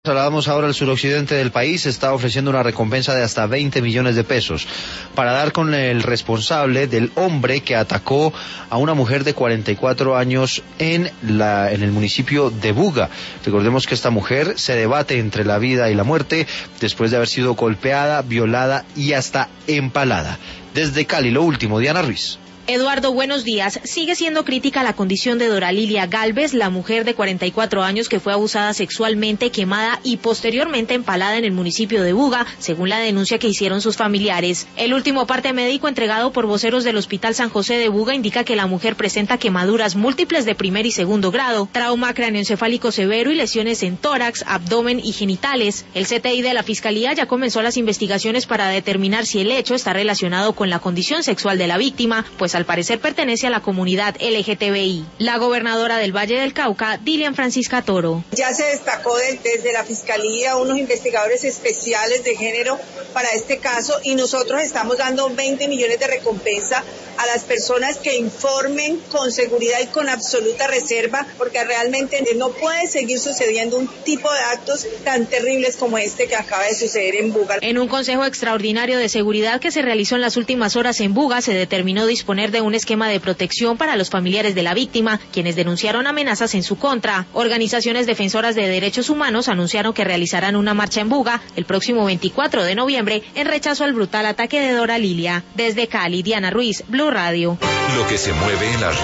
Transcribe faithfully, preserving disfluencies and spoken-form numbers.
Trasladamos ahora al suroccidente del país, está ofreciendo una recompensa de hasta veinte millones de pesos para dar con el responsable del hombre que atacó a una mujer de cuarenta y cuatro años en la en el municipio de Buga. Recordemos que esta mujer se debate entre la vida y la muerte después de haber sido golpeada, violada y hasta empalada. Desde Cali, lo último, Diana Ruiz. Eduardo, buenos días. Sigue siendo crítica la condición de Dora Lilia Galvez, la mujer de cuarenta y cuatro años que fue abusada sexualmente, quemada y posteriormente empalada en el municipio de Buga, según la denuncia que hicieron sus familiares. El último parte médico entregado por voceros del Hospital San José de Buga indica que la mujer presenta quemaduras múltiples de primer y segundo grado, trauma cráneoencefálico severo y lesiones en tórax, abdomen y genitales. El C T I de la Fiscalía ya comenzó las investigaciones para determinar si el hecho está relacionado con la condición sexual de la víctima, pues al parecer pertenece a la comunidad L G T B I. La gobernadora del Valle del Cauca, Dilian Francisca Toro. Ya se destacó de, desde la Fiscalía unos investigadores especiales de género para este caso y nosotros estamos dando veinte millones de recompensa a las personas que informen con seguridad y con absoluta reserva, porque realmente no puede seguir sucediendo un tipo de actos tan terribles como este que acaba de suceder en Buga. En un consejo extraordinario de seguridad que se realizó en las últimas horas en Buga, se determinó disponer de un esquema de protección para los familiares de la víctima, quienes denunciaron amenazas en su contra. Organizaciones defensoras de derechos humanos anunciaron que realizarán una marcha en Buga el próximo veinticuatro de noviembre en rechazo al brutal ataque de Dora Lilia. Desde Cali, Diana Ruiz, Blue Radio. Lo que se mueve en las